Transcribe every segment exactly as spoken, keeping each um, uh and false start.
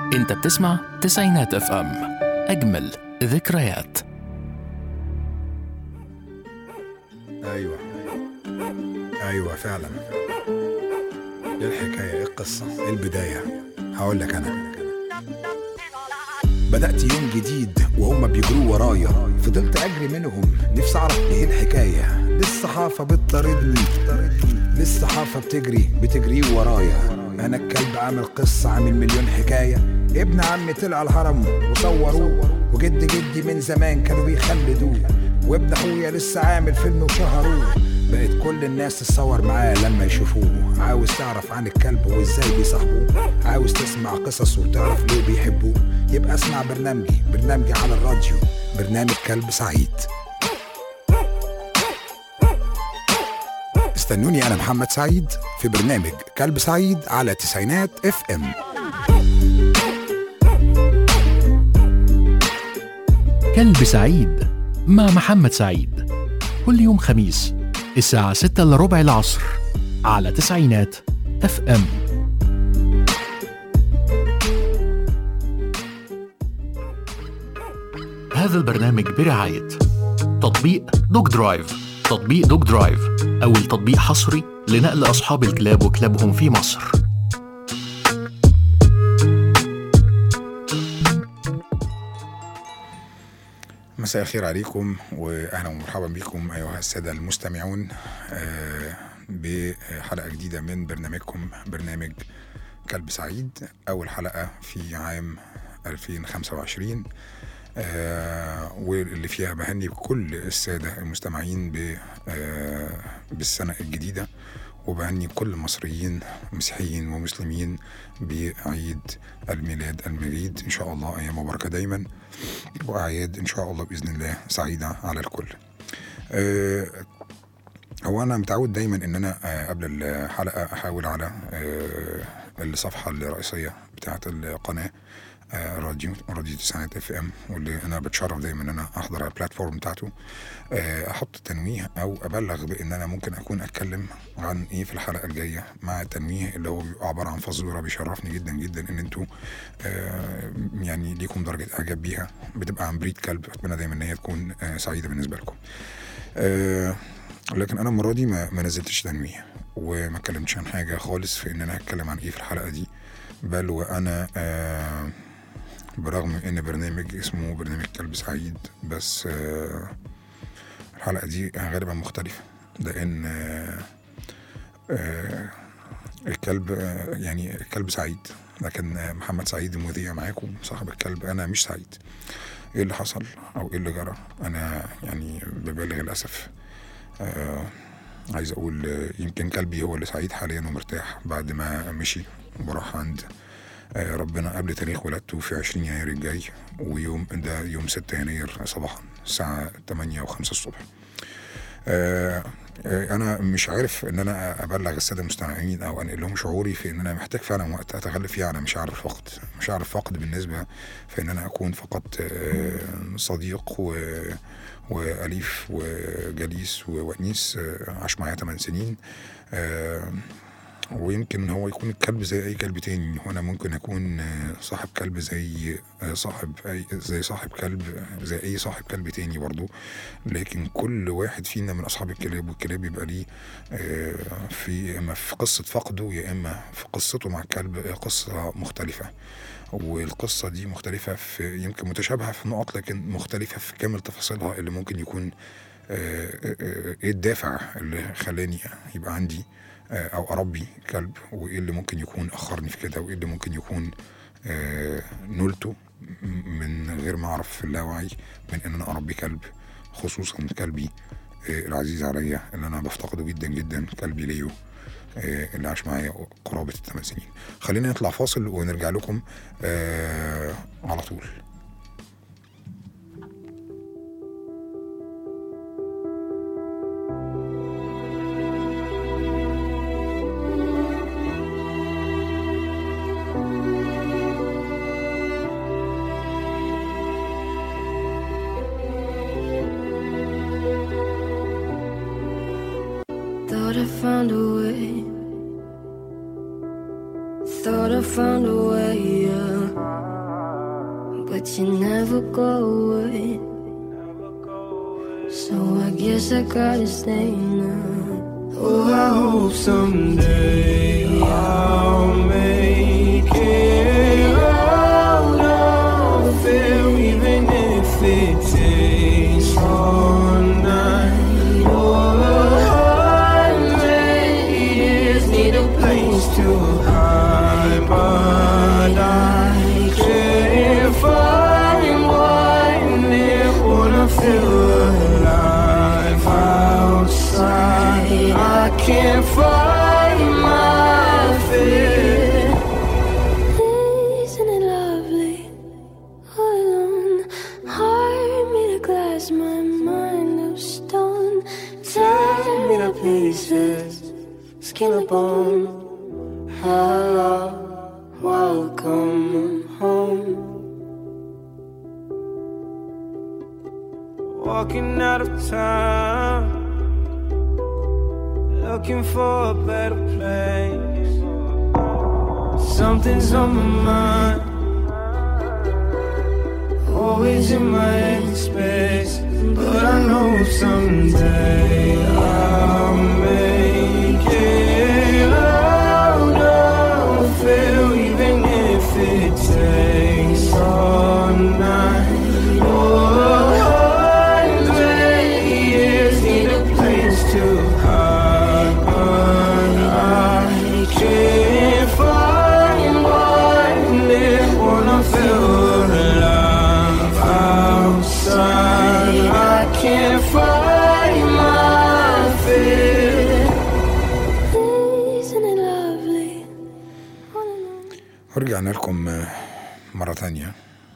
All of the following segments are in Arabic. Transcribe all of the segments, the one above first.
انت بتسمع تسعينات اف ام، اجمل ذكريات. ايوه ايوه فعلا. ايه الحكايه؟ ايه القصه؟ ايه البدايه؟ هقول لك. انا بدأت يوم جديد وهم بيجروا ورايا، فضلت اجري منهم نفسي اعرف ايه الحكايه. للصحافه بتطاردني، للصحافه بتجري بتجري ورايا. انا الكلب عامل قصه، عامل مليون حكايه. ابن عمي طلع الهرم وصوروه، وجد جدي من زمان كانوا بيخلدوه، وابن اخويا لسه عامل فيلم وشهروه. بقت كل الناس تتصور معاه لما يشوفوه. عاوز تعرف عن الكلب وازاي بيصاحبوه، عاوز تسمع قصصه وتعرف ليه بيحبوه، يبقى اسمع برنامجي برنامجي على الراديو، برنامج كلب سعيد. استنوني انا محمد سعيد في برنامج كلب سعيد على تسعينات اف ام. كلب سعيد مع محمد سعيد، كل يوم خميس الساعة ستة إلا ربع العصر على تسعينات اف ام. هذا البرنامج برعاية تطبيق دوج درايف. تطبيق دوج درايف أول تطبيق حصري لنقل أصحاب الكلاب وكلابهم في مصر. مساء الخير عليكم واهلا ومرحبا بكم ايها الساده المستمعون بحلقه جديده من برنامجكم برنامج كلب سعيد، اول حلقه في عام ألفين وخمسة وعشرين، واللي فيها بهني كل الساده المستمعين بالسنه الجديده، وبهني كل المصريين مسيحيين ومسلمين بعيد الميلاد المجيد. إن شاء الله أيام مباركة دايما، وأعياد إن شاء الله بإذن الله سعيدة على الكل. أه هو أنا متعود دايما إن أنا أه قبل الحلقة أحاول على أه الصفحة الرئيسية بتاعة القناة آه راديو راديو تسعينات اف ام، واللي انا بتشرف دايما ان انا احضر على البلاتفورم بتاعته، آه احط تنويه او ابلغ بان انا ممكن اكون اتكلم عن ايه في الحلقه الجايه، مع التنويه اللي هو بيبقى عباره عن فزوره. بيشرفني جدا جدا ان انتوا آه يعني ليكم درجه اعجاب بيها، بتبقى عن بريد كلب. اتمنى دايما ان هي تكون آه سعيده بالنسبه لكم. آه لكن انا المره دي ما, ما نزلتش تنويه وما اتكلمتش عن حاجه خالص في ان انا هتكلم عن ايه في الحلقه دي، بل وانا آه برغم ان برنامج اسمه برنامج كلب سعيد، بس آه الحلقة دي غالبا مختلفة، لان آه آه الكلب آه يعني الكلب سعيد، لكن آه محمد سعيد المذيع معاكم صاحب الكلب انا مش سعيد. ايه اللي حصل او ايه اللي جرى؟ انا يعني ببالغ الاسف آه عايز اقول آه يمكن كلبي هو اللي سعيد حاليا ومرتاح بعد ما مشي وراح عند آه ربنا قبل تاريخ ولادته في عشرين يناير الجاي، ويوم ده يوم ستة يناير صباحا الساعة تمانية وخمسة الصبح. آه آه انا مش عارف ان انا ابلغ الساده المستمعين او انقل لهم شعوري في ان انا محتاج فعلا وقت اتغلب فيه على مشاعر الفقد. مشاعر الفقد بالنسبه في ان انا اكون فقدت آه صديق و واليف وجليس وونيس آه عاش معايا ثمان سنين، آه ويمكن هو يكون الكلب زي اي كلب تاني، وانا ممكن اكون صاحب كلب زي صاحب اي زي صاحب كلب زي اي صاحب كلب تاني برضو، لكن كل واحد فينا من اصحاب الكلاب والكلاب يبقى ليه في اما في قصة فقده يا اما في قصته مع الكلب قصة مختلفة، والقصة دي مختلفة في يمكن متشابهة في نقط لكن مختلفة في كامل تفاصيلها، اللي ممكن يكون ايه الدافع اللي خلاني يبقى عندي او اربي كلب، وايه اللي ممكن يكون اخرني في كده، وايه اللي ممكن يكون آه نلته من غير ما اعرف في اللاوعي من ان انا اربي كلب، خصوصا كلبي آه العزيز عليا اللي انا بفتقده جدا جدا، كلبي ليو آه اللي عاش معايا قرابة الثمان سنين. خلينا نطلع فاصل ونرجع لكم آه على طول. Thought I found a way, thought I found a way, yeah. but you never go away. So I guess I gotta stay now. Oh, I hope someday I'll make it out of here, even if it takes all night or a hundred years. Need a place to hide, but I can't find one there. Wanna feel alive outside. I can't find my fear. Isn't it lovely? All alone, heart made of glass, my mind of stone. Tear me to pieces, skin and bone. Hello, welcome home. Walking out of town, looking for a better place. Something's on my mind, always in my headspace. But I know someday I'll make it out of here, even if it takes all night or a hundred years. Need a place to hide, but I can't find one there. Wanna feel alive outside. I can't find my fear. Isn't it lovely? ورجعنا لكم مرة تانية.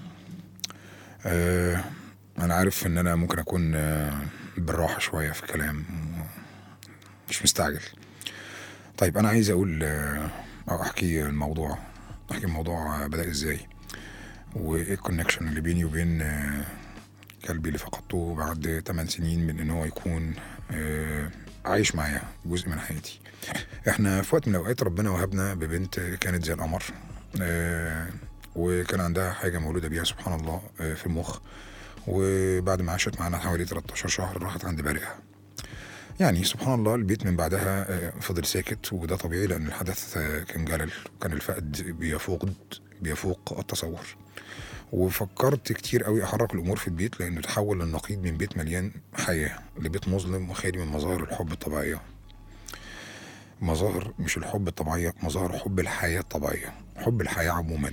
أه أنا عارف إن أنا ممكن أكون أه بالراحة شوية في الكلام، مش مستعجل. طيب أنا عايز أقول أه أو أحكي الموضوع أحكي الموضوع بدأ إزاي، وإيه الكونكشن اللي بيني وبين أه كلبي اللي فقدته بعد ثمان سنين من إن هو يكون أه عايش معايا جزء من حياتي. إحنا في وقت من الأوقات ربنا وهبنا ببنت كانت زي القمر، أه وكان عندها حاجة مولودة بيها سبحان الله أه في المخ، وبعد ما عاشت معنا حوالي ثلاثة عشر شهر راحت عند بارئها. يعني سبحان الله البيت من بعدها أه فضل ساكت، وده طبيعي لأن الحدث أه كان جلل، وكان الفقد بيفوق بيفوق التصور. وفكرت كتير قوي احرك الامور في البيت، لانه تحول النقيض من بيت مليان حياه لبيت مظلم وخالي من مظاهر الحب الطبيعيه. مظاهر مش الحب الطبيعيه، مظاهر حب الحياه الطبيعيه، حب الحياه عموما.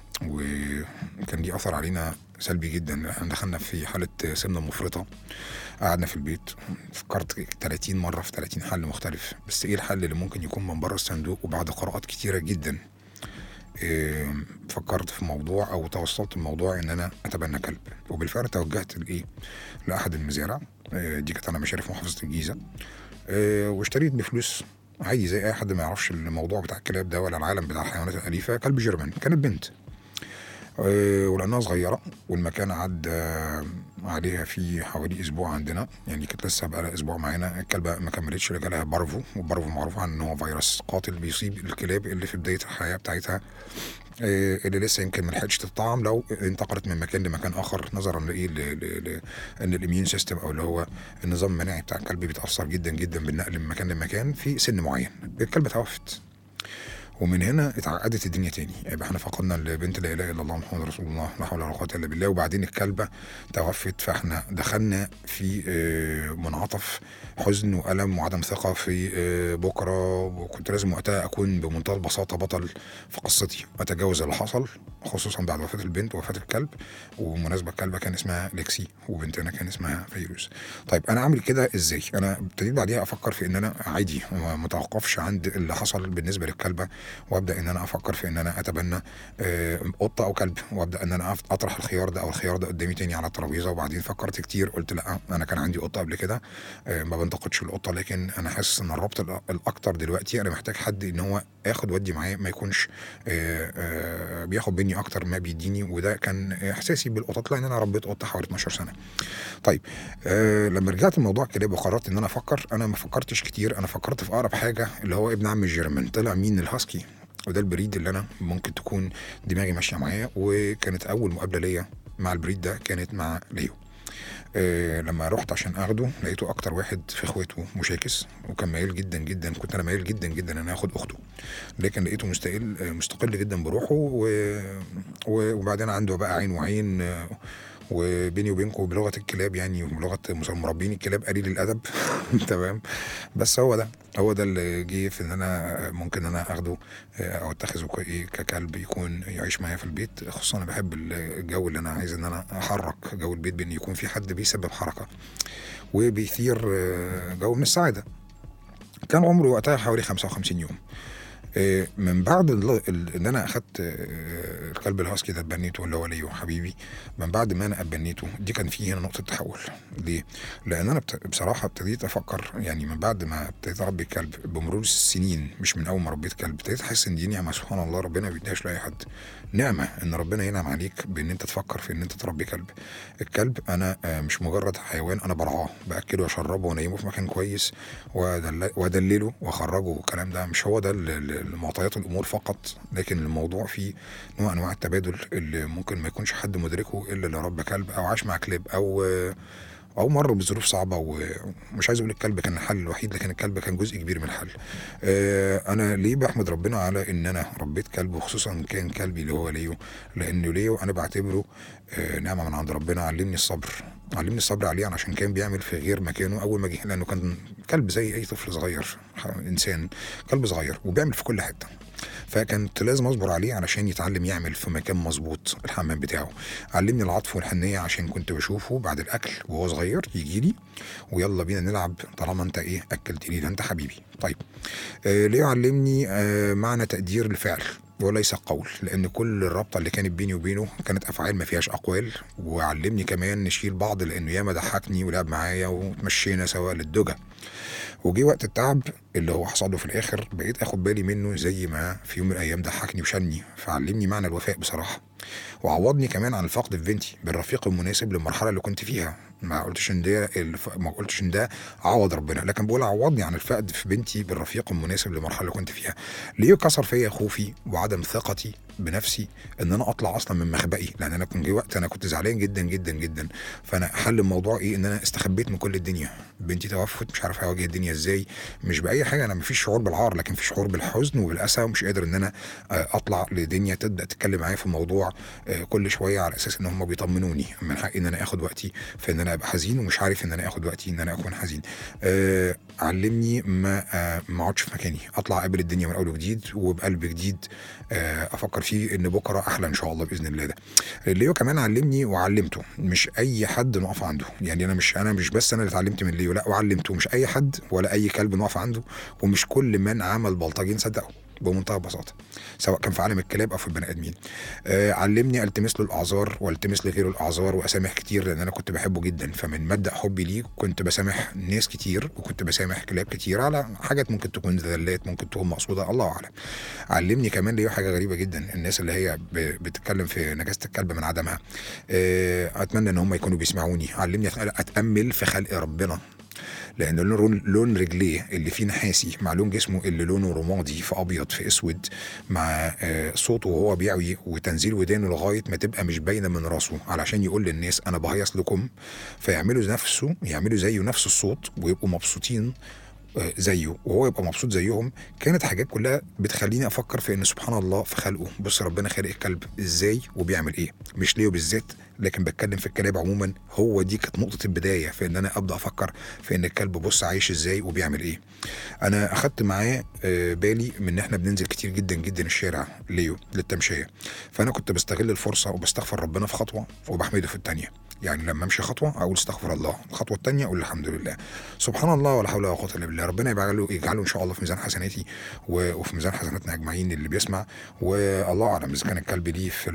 وكان ليه اثر علينا سلبي جدا. احنا دخلنا في حاله سمنه مفرطه، قعدنا في البيت فكرت ثلاثين مره في ثلاثين حل مختلف، بس ايه الحل اللي ممكن يكون من بره الصندوق. وبعد قراءات كتيره جدا إيه فكرت في موضوع او توصلت الموضوع ان انا اتبنى كلب. وبالفعل توجهت لايه لاحد المزارع، إيه دي كانت على مشارف محافظه الجيزه، إيه واشتريت بفلوس عادي زي اي حد ما يعرفش الموضوع بتاع الكلاب ده ولا العالم بتاع الحيوانات الاليفه. كلب جيرمان، كانت بنت إيه ولانها صغيره، والمكان عدى عليها في حوالي اسبوع عندنا، يعني كانت لسه بقى اسبوع معانا. الكلبه ما كملتش، جالها بارفو، والبارفو معروف عنه ان هو فيروس قاتل بيصيب الكلاب اللي في بدايه الحياه بتاعتها، اللي لسه يمكن ما لحقتش تتطعم لو انتقلت من مكان لمكان اخر، نظرا لايه ان الاميون سيستم او اللي هو النظام المناعي بتاع الكلب بيتاثر جدا جدا بالنقل من مكان لمكان في سن معين. الكلبه توفت، ومن هنا اتعقدت الدنيا تاني. يبقى احنا فقدنا البنت لا اله الا الله محمد رسول الله لا حول ولا قوه الا بالله، وبعدين الكلبه توفت. فاحنا دخلنا في منعطف حزن والم وعدم ثقه في بكره. وكنت لازم وقتها اكون بمنتهى البساطه بطل في قصتي، اتجاوز اللي حصل، خصوصا بعد وفاه البنت ووفاه الكلب. ومناسبه الكلبه كان اسمها ليكسي، وبنتنا كان اسمها فيروز. طيب انا اعمل كده ازاي؟ انا ابتديت بعديها افكر في ان انا عادي ما اتوقفش عند اللي حصل بالنسبه للكلبه، وابدا ان انا افكر في ان انا اتبنى قطه او كلب، وابدا ان انا اطرح الخيار ده او الخيار ده قدامي تاني على الترابيزه. وبعدين فكرت كتير، قلت لا، انا كان عندي قطه قبل كده، ما بنتقدش القطه، لكن انا حاسس ان الربط الاكتر دلوقتي انا محتاج حد ان هو اخد ودي معايا، ما يكونش بياخد مني اكتر ما بيديني. وده كان احساسي بالقطط، لان انا ربيت قطه حوالي اتناشر سنه. طيب لما رجعت الموضوع الكلاب وقررت ان انا افكر، انا ما فكرتش كتير، انا فكرت في اقرب حاجه اللي هو ابن عم الجيرمان. طلع مين؟ الهاسكي. وده البريد اللي انا ممكن تكون دماغي ماشيه معايا. وكانت اول مقابله ليا مع البريد ده كانت مع ليو. أه لما رحت عشان اخده لقيته اكتر واحد في اخواته مشاكس، وكان مايل جدا جدا، كنت انا مايل جدا جدا ان انا اخد اخته، لكن لقيته مستقل مستقل جدا بروحه. وبعدين عنده بقى عين وعين، وبيني وبينكم بلغه الكلاب يعني وبلغه مربين الكلاب قليل الادب. تمام. بس هو ده هو ده اللي جه في ان انا ممكن ان انا اخده او اتخذه ككلب يكون يعيش معايا في البيت. خصوصا انا بحب الجو اللي انا عايز ان انا احرك جو البيت، بان يكون في حد بيسبب حركه وبيثير جو من السعاده. كان عمره وقتها حوالي خمسة وخمسين يوم. من بعد ان انا اخدت الكلب الهاسكي ده اتبنيته اللي هو ليو حبيبي، من بعد ما انا اتبنيته دي كان فيه هنا نقطه تحول. ليه؟ لان انا بصراحه ابتديت افكر يعني من بعد ما ابتديت اربي كلب بمرور السنين، مش من اول ما ربيت كلب، ابتديت احس ان دي نعمه سبحان الله ربنا ما بيديهاش لاي حد. نعمه ان ربنا ينعم عليك بان انت تفكر في ان انت تربي كلب. الكلب انا مش مجرد حيوان انا برعاه باكله واشربه وانيمه في مكان كويس وادلله واخرجه والكلام ده، مش هو ده المعطيات الامور فقط، لكن الموضوع فيه نوع انواع التبادل اللي ممكن ما يكونش حد مدركه الا اللي ربى كلب او عاش مع كلب او او مر بظروف صعبه. ومش عايز اقول الكلب كان الحل الوحيد، لكن الكلب كان جزء كبير من الحل. انا ليه بحمد ربنا على ان انا ربيت كلب، وخصوصا كان كلبي اللي هو ليو، لانه ليو انا بعتبره نعمه من عند ربنا. علمني الصبر علمني الصبر عليه عشان كان بيعمل في غير مكانه اول ما جه، لانه كان كلب زي اي طفل صغير، انسان كلب صغير وبيعمل في كل حته، فكانت لازم اصبر عليه علشان يتعلم يعمل في مكان مظبوط الحمام بتاعه. علمني العطف والحنيه عشان كنت بشوفه بعد الاكل وهو صغير يجي لي ويلا بينا نلعب طالما انت ايه اكلتني ده انت حبيبي. طيب آه ليه علمني آه معنى تقدير الفعل وليس القول، لان كل الرابطه اللي كانت بيني وبينه كانت افعال ما فيهاش اقوال. وعلمني كمان نشيل بعض لانه ياما ضحكني ولعب معايا وتمشينا سوا للدجى. وجي وقت التعب اللي هو حصل له في الاخر بقيت اخد بالي منه زي ما في يوم من الايام ضحكني وشني، فعلمني معنى الوفاء بصراحه. وعوضني كمان عن الفقد في بنتي بالرفيق المناسب للمرحله اللي كنت فيها. ما قلتش ان ده ما قلتش ان ده عوض ربنا، لكن بقول عوضني عن الفقد في بنتي بالرفيق المناسب للمرحله اللي كنت فيها. ليه كسر فيا خوفي وعدم ثقتي بنفسي ان انا اطلع اصلا من مخبئي، لان انا كنت جه وقت انا كنت زعلان جدا جدا جدا. فانا حل الموضوع ايه؟ ان انا استخبيت من كل الدنيا. بنتي توفت مش عارف اواجه الدنيا ازاي، مش باي حاجه، انا مفيش شعور بالعار لكن في شعور بالحزن وبالاسى، ومش قادر ان انا اطلع لدنيا تبدا تتكلم معايا في الموضوع كل شويه على اساس ان هم بيطمنوني. من حقي ان انا اخد وقتي في ان انا ابقى حزين ومش عارف ان انا اخد وقتي ان انا اكون حزين. أه علمني ما أه ما اقعدش في مكاني، اطلع اقابل الدنيا من اول وجديد وبقلب جديد، أه افكر فيه ان بكره احلى ان شاء الله باذن الله. ده ليو كمان علمني وعلمته مش اي حد نقف عنده، يعني انا مش انا مش بس انا اللي اتعلمت من ليو، لا وعلمته مش اي حد ولا اي كلب نقف عنده، ومش كل من عمل بلطجي نصدقه بمنتهى البساطه سواء كان في عالم الكلاب او في البني ادمين. آه علمني التمس له الاعذار والتمس لغيره الاعذار واسامح كتير، لان انا كنت بحبه جدا. فمن مبدا حبي ليه كنت بسامح ناس كتير وكنت بسامح كلاب كتير على حاجات ممكن تكون زلات ممكن تكون مقصوده الله اعلم. علمني كمان ليه حاجه غريبه جدا، الناس اللي هي بتتكلم في نجاسه الكلب من عدمها. آه اتمنى ان هم يكونوا بيسمعوني. علمني اتامل في خلق ربنا، لان لون لون رجليه اللي فيه نحاسي مع لون جسمه اللي لونه رمادي في ابيض في اسود، مع صوته وهو بيعوي وتنزيل ودانه لغايه ما تبقى مش باينه من راسه علشان يقول للناس انا بهيص لكم، فيعملوا نفسه يعملوا زيه نفس الصوت ويبقوا مبسوطين زيه وهو يبقى مبسوط زيهم. كانت حاجات كلها بتخليني افكر في ان سبحان الله في خلقه. بص ربنا خالق الكلب ازاي وبيعمل ايه، مش ليه بالذات لكن بتكلم في الكلاب عموما. هو دي كانت نقطه البدايه في ان انا ابدا افكر في ان الكلب بص عايش ازاي وبيعمل ايه. انا اخدت معاه بالي من ان احنا بننزل كتير جدا جدا الشارع ليو للتمشيه، فانا كنت بستغل الفرصه وبستغفر ربنا في خطوه وبحمده في الثانيه. يعني لما امشي خطوه اقول استغفر الله، الخطوه الثانيه اقول الحمد لله، سبحان الله ولا حول ولا قوه الا بالله. ربنا يجعله يجعله ان شاء الله في ميزان حسناتي وفي ميزان حسناتنا اجمعين اللي بيسمع. والله اعلم اذا كان الكلب ليه في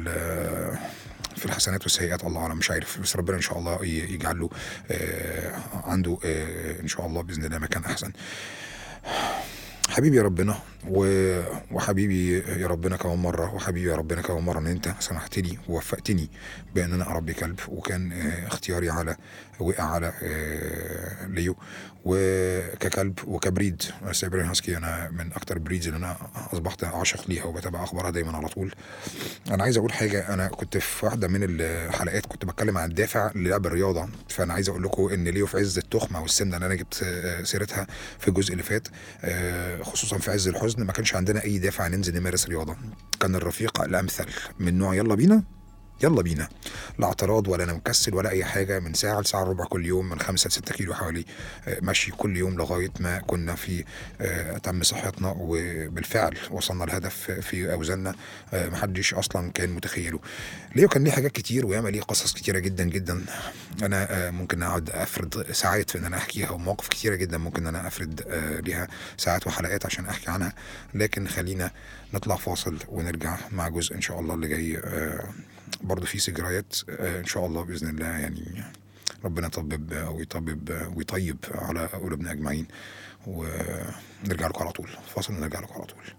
في الحسنات والسيئات، الله اعلم مش عارف، بس ربنا ان شاء الله يجعل له آه عنده آه ان شاء الله باذن الله مكان احسن. حبيبي يا ربنا وحبيبي يا ربنا كمان مرة وحبيبي يا ربنا كمان مرة ان انت سمحت لي ووفقتني بان انا اربي كلب، وكان اختياري على وقع على ليو وككلب وكبريد. سايبيريان هاسكي انا من اكتر بريدز اللي انا اصبحت عاشق ليها وبتابع اخبارها دايما على طول. انا عايز اقول حاجة، انا كنت في واحدة من الحلقات كنت بتكلم عن الدافع للعب الرياضة، فانا عايز اقول لكم ان ليو في عز التخمة والسمنة اللي انا جبت سيرتها في الجزء اللي فات، خصوصا في عز الحزن، ما كانش عندنا اي دافع ننزل نمارس رياضه. كان الرفيق الامثل من نوع يلا بينا يلا بينا، لا اعتراض ولا انا مكسل ولا اي حاجه. من ساعه لساعه ربع كل يوم، من خمسة لستة كيلو حوالي مشي كل يوم لغايه ما كنا في تم صحتنا، وبالفعل وصلنا الهدف في اوزاننا محدش اصلا كان متخيله. ليه كان ليه حاجات كتير وياما ليه قصص كتيره جدا جدا، انا ممكن اقعد افرد ساعات في ان انا احكيها، ومواقف كتيره جدا ممكن انا افرد ليها ساعات وحلقات عشان احكي عنها. لكن خلينا نطلع فاصل ونرجع مع جزء ان شاء الله اللي جاي برضو في سجرايات ان شاء الله باذن الله، يعني ربنا يطبب ويطبب ويطيب على قلوبنا اجمعين. ونرجع لكم على طول فاصل ونرجع لكم على طول.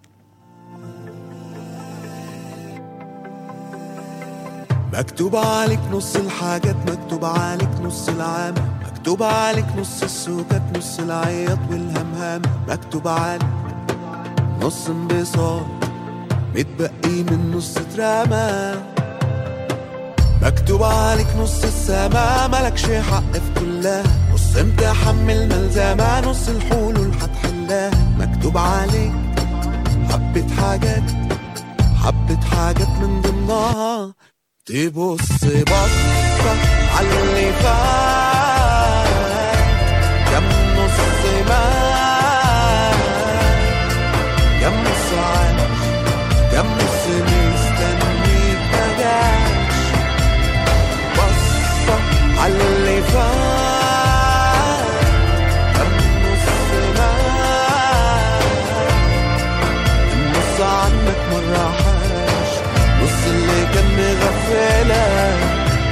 مكتوب عليك نص الحاجات، مكتوب عليك نص العام، مكتوب عليك نص السكات، نص العياط والهمهام، مكتوب عليك نص انبساط متبقي من نص ترامى، مكتوب عليك نص السما ملكش حق في كلها، نص متحمل ملزمة، نص الحلول هتحلها، مكتوب عليك حبة حاجات حبة حاجات من ضمنها تبص بصة عاللي فات، كم نص مات كم نص عاش كم نص مستنيك مجاش، بصة عاللي فات كم نص مات، النص عنك مراحاش، نص اللي كان مغفلك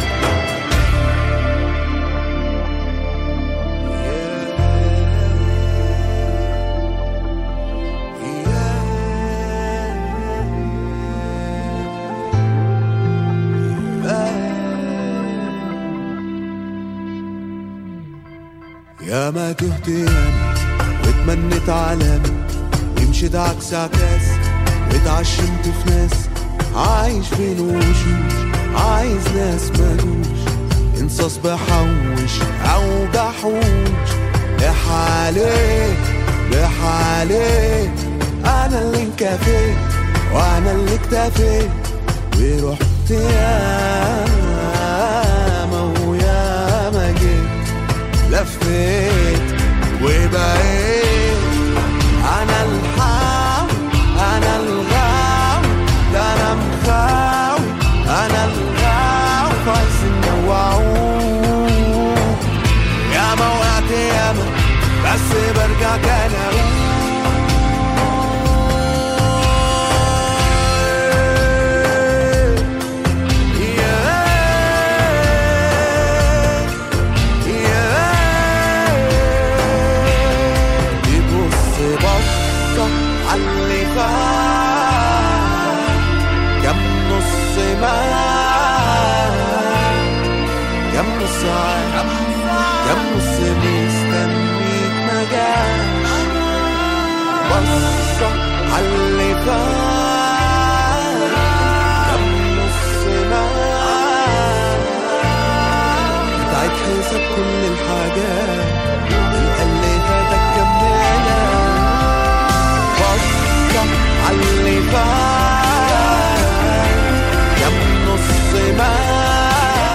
يا ما تهت ياما واتمنيت علامة، ومشيت عكس عكاس واتعشمت في ناس، عايش بين وشوش عايز ناس مالوش، انصاص بحوش او بحوش، لحالي لحالي انا اللي انكفيت وانا اللي اكتفيت، ورحت ياما وياما جيت لفيت وبقيت انا الحاوي انا الغاوي، ده انا مخاوي انا الغاوي، فايز النوعوه ياما وقعت ياما بس برجع كان اقول عاللي فات كم نص مات كم نص عاش كم نص مستنيك مجاش، بصة عاللي فات كم نص مات، بتعيد حساب كل الحاجات اللي فاتك كملها، عاللي فات كم نص مات.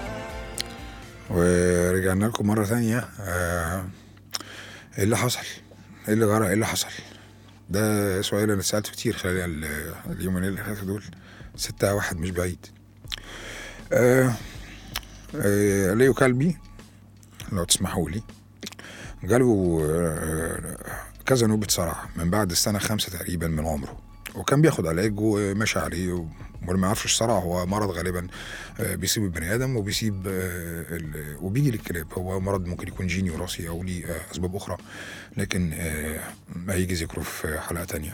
ورجعنا لكم مرة ثانية. آه ايه اللي حصل؟ ايه اللي جرى؟ ايه اللي حصل؟ ده سؤال انا سألته كتير خلال اليومين اللي فاتوا دول. ستة واحد مش بعيد. آه آه ليو كلبي لو تسمحوا لي جاله آه كذا نوبة صرع من بعد السنة خمسة تقريبا من عمره. وكان بياخد علاج وماشي عليه، واللي ما يعرفش الصرع هو مرض غالبا بيسيب البني ادم وبيسيب وبيجي للكلاب. هو مرض ممكن يكون جيني وراثي او ليه اسباب اخرى، لكن هيجي ذكره في حلقه تانية.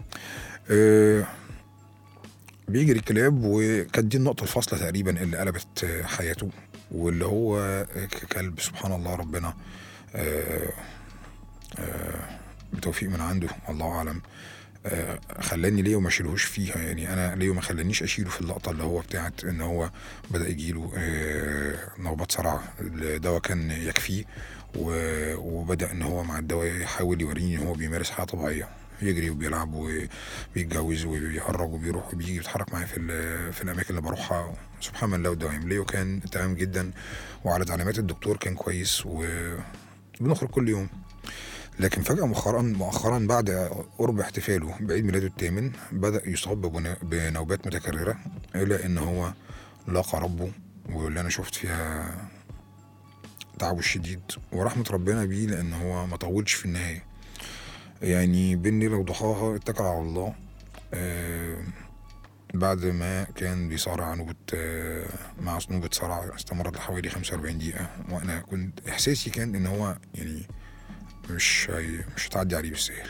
بيجي للكلاب، وكانت دي النقطه الفاصله تقريبا اللي قلبت حياته، واللي هو ككلب سبحان الله ربنا بتوفيق من عنده الله اعلم خلاني ليه وما شيلهوش فيها. يعني انا ليه وما خلانيش اشيله في اللقطه اللي هو بتاعت ان هو بدا يجيله نوبات صرع. الدواء كان يكفيه، وبدا ان هو مع الدواء يحاول يوريني ان هو بيمارس حياه طبيعيه، يجري وبيلعب وبيتجوز وبيخرج وبيروح وبيجي بيتحرك معايا في في الاماكن اللي بروحها. سبحان الله ودايم ليه، وكان تمام جدا وعلى تعليمات الدكتور كان كويس، وبنخرج كل يوم. لكن فجأة مؤخرا مؤخرا بعد قرب احتفاله بعيد ميلاده الثامن بدأ يصاب بنوبات متكررة، إلى إن هو لاقى ربه، واللي أنا شفت فيها تعبه الشديد ورحمة ربنا بيه، لأن هو ما طولش في النهاية. يعني بين ليلة وضحاها اتكل على الله. آه بعد ما كان بيصارع نوبة آه مع نوبة صرع استمرت لحوالي خمسة وأربعين دقيقة، وأنا كنت إحساسي كان إن هو يعني مش هي مش هتعدي عليه بالسهل.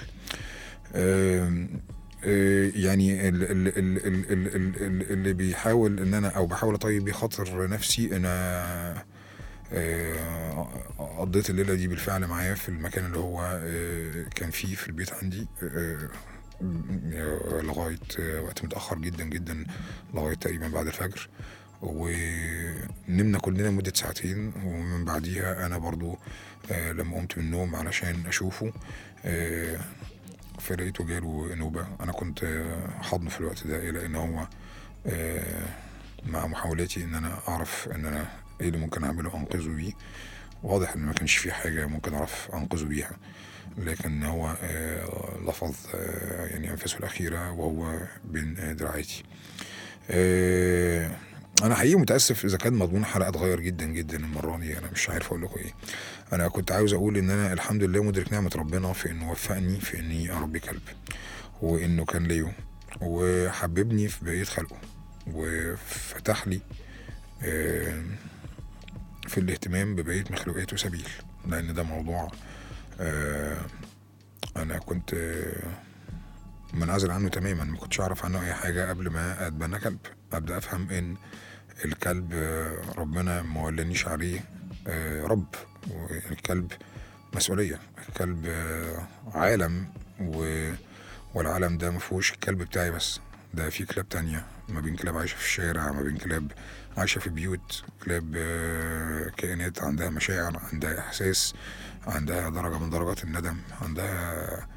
يعني ال ال ال ال ال ال اللي بيحاول ان انا او بحاول اطيب بيه خاطر نفسي، انا قضيت الليله دي بالفعل معايا في المكان اللي هو كان فيه في البيت عندي لغايه وقت متاخر جدا جدا، لغايه تقريبا بعد الفجر، ونمنا كلنا مدة ساعتين. ومن بعديها أنا برضو آه لما قمت من النوم علشان أشوفه آه فلقيته جاله نوبة. أنا كنت آه حضنه في الوقت ده، إلى إن هو آه مع محاولاتي إن أنا أعرف إن أنا إيه اللي ممكن أعمله أنقذه بيه. واضح إن ما كانش فيه حاجة ممكن أعرف أنقذه بيها، لكن هو آه لفظ آه يعني أنفاسه الأخيرة وهو بين دراعاتي. آه انا حقيقي متاسف اذا كان مضمون الحلقه اتغير جدا جدا المره دي، انا مش عارف اقول لكم ايه. انا كنت عاوز اقول ان انا الحمد لله مدرك نعمه ربنا في انه وفقني في اني اربي كلب، وانه كان ليه وحببني في بقيه خلقه، وفتح لي في الاهتمام ببقيه مخلوقاته سبيل، لان ده موضوع انا كنت منعزل عنه تماما، ما كنتش اعرف عنه اي حاجه قبل ما اتبنى كلب. ابدا افهم ان الكلب ربنا ما ولانيش عليه رب، والكلب مسؤوليه، الكلب عالم، والعالم ده ما فيهوش الكلب بتاعي بس، ده في كلاب تانية، ما بين كلاب عايشه في الشارع، ما بين كلاب عايشه في بيوت، كلاب كائنات عندها مشاعر، عندها احساس، عندها درجه من درجات الندم، عندها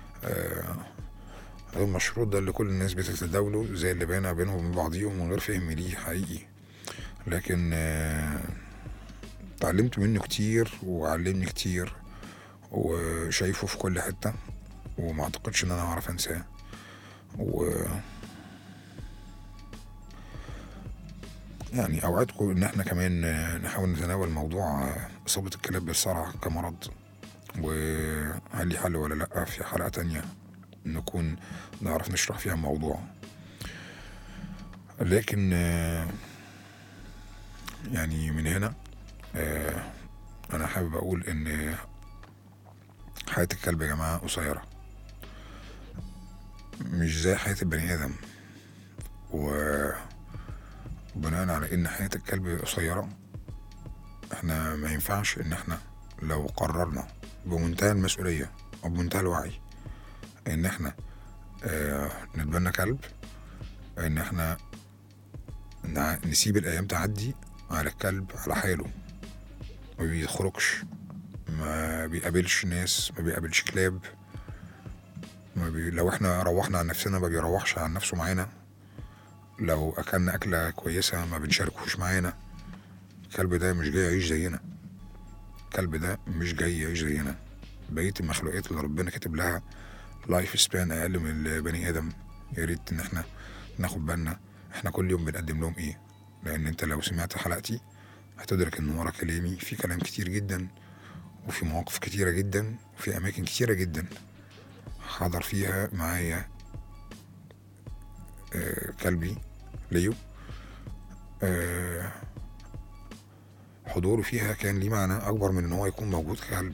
المشروط ده اللي كل الناس بتتداوله زي اللي بين بينهم وبين بعضيهم من غير فهم ليه حقيقي. لكن تعلمت منه كتير وعلمني كتير وشايفه في كل حتة، وما اعتقدش ان انا اعرف انساه. و يعني اوعدكم ان احنا كمان نحاول نتناول موضوع اصابة الكلاب بالصرع كمرض، وهل لي حل ولا لا في حلقة تانية نكون نعرف نشرح فيها الموضوع. لكن يعني من هنا انا حابب اقول ان حياة الكلب يا جماعة قصيرة، مش زي حياة البني ادم. وبناء على ان حياة الكلب قصيرة، احنا ما ينفعش ان احنا لو قررنا بمنتهى المسؤولية وبمنتهى الوعي ان احنا اه نتبنى كلب، ان احنا نسيب الايام تعدي على الكلب على حاله، ما بيخرجش، ما بيقابلش ناس، ما بيقابلش كلاب، ما بي... لو احنا روحنا عن نفسنا ما بيروحش عن نفسه معانا، لو اكلنا اكلة كويسة ما بنشاركوش معانا. الكلب ده مش جاي يعيش زينا، الكلب ده مش جاي يعيش زينا. بقية المخلوقات اللي ربنا كاتب لها لايف سبان اقل من البني ادم، يا ريت ان احنا ناخد بالنا احنا كل يوم بنقدم لهم ايه. لان انت لو سمعت حلقتي هتدرك ان ورا كلامي في كلام كتير جدا، وفي مواقف كتيرة جدا، وفي اماكن كتيرة جدا حضر فيها معايا آه كلبي ليو آه حضوره فيها كان ليه معنى اكبر من ان هو يكون موجود ككلب.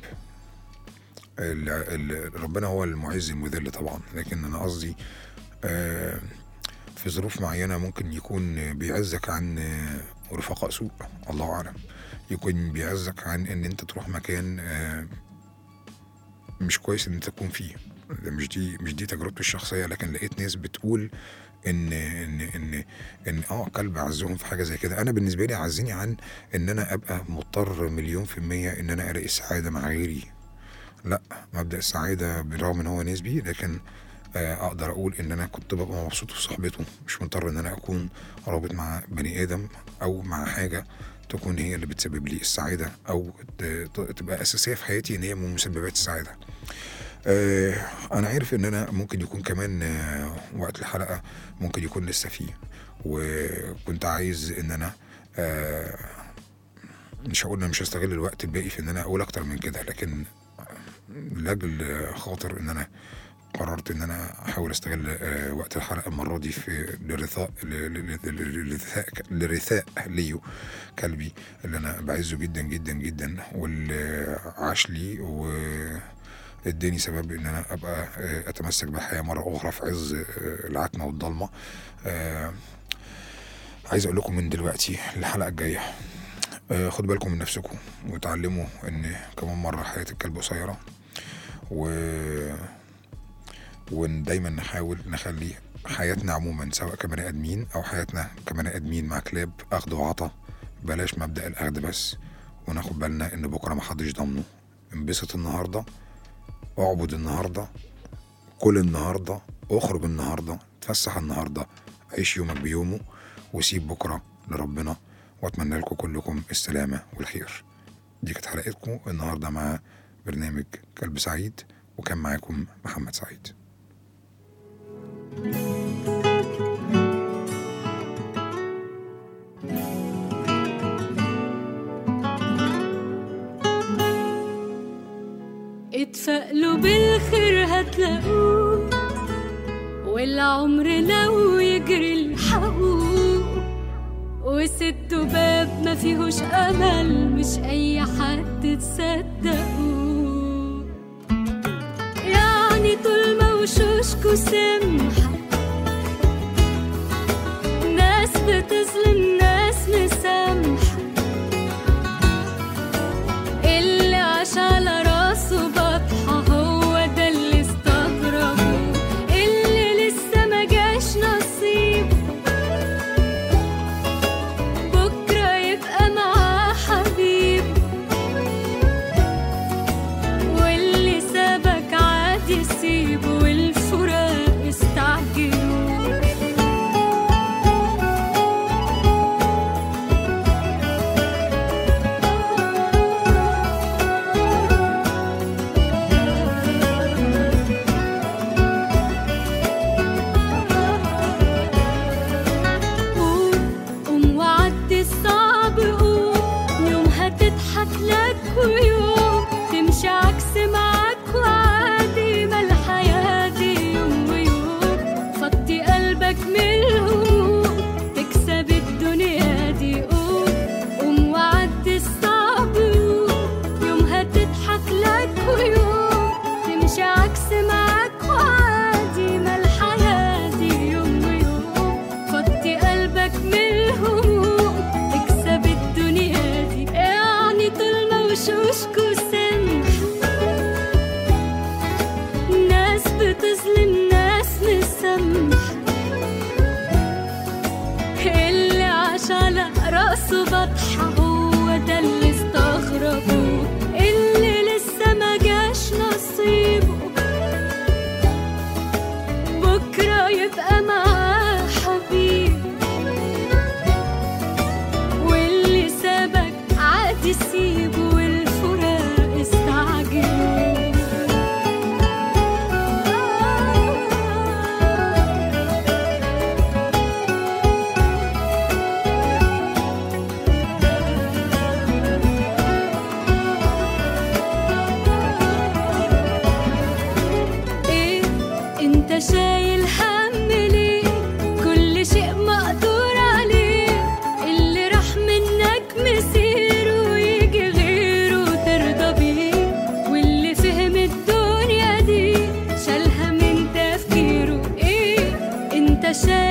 ربنا هو المعز المذل طبعا، لكن انا قصدي آه في ظروف معينة ممكن يكون بيعزك عن رفقاء سوء، الله أعلم، يكون بيعزك عن ان انت تروح مكان آه مش كويس ان انت تكون فيه. مش دي مش دي تجربتي الشخصية، لكن لقيت ناس بتقول ان ان ان ان اه كلب عزهم في حاجة زي كده. انا بالنسبة لي عزني عن ان انا ابقى مضطر مليون في المية ان انا الاقي السعادة مع غيري. لا، مبدأ السعادة بالرغم ان هو نسبي، لكن اقدر اقول ان انا كنت ببقى مبسوط في صحبته، مش مضطر ان انا اكون رابط مع بني ادم او مع حاجة تكون هي اللي بتسبب لي السعادة او تبقى اساسية في حياتي ان هي من مسببات السعادة. أه انا عارف ان انا ممكن يكون كمان أه وقت الحلقة ممكن يكون لسه فيه، وكنت عايز ان انا أه مش هقول مش هستغل الوقت الباقي في ان انا اقول اكتر من كده، لكن لاجل خاطر ان انا قررت ان انا احاول استغل أه وقت الحلقه المره دي في لرثاء لرثاء لرثاء ليو كلبي اللي انا بعزه جدا جدا جدا، واللي عاش لي و اداني سبب ان انا ابقى اتمسك بالحياه مره اخرى في عز العتمه والضلمه. أه عايز اقول لكم من دلوقتي الحلقه الجايه أه خدوا بالكم من نفسكم وتعلموا ان كمان مره حياه الكلب قصيره، و وان دايما نحاول نخلي حياتنا عموما سواء كبني ادمين او حياتنا كبني ادمين مع كلاب اخذ وعطا. بلاش مبدا الاخذ بس، وناخد بالنا ان بكره محدش ضامنه. انبسط النهارده، اعبد النهارده، كل النهارده، اخرج النهارده، تفسح النهارده، عيش يومك بيومه، وسيب بكره لربنا. واتمنى لكم كلكم السلامه والخير. دي كانت حلقتكم النهارده مع برنامج كلب سعيد، وكان معاكم محمد سعيد. اتفائلوا بالخير هتلاقوه، والعمر لو يجري الحقوه، وسدوا باب ما فيهوش امل، مش اي حد تصدقوه. يعني طول ما وشوشكوا سمحة، ناس بتظلم ناس مسامحة، اللي عاش على راسه بطحة هو ده اللي استغربه، اللي لسه ما جاش نصيب بكرة يبقى معاه حبيب، واللي سابك عادي سيبه، والفراق علشان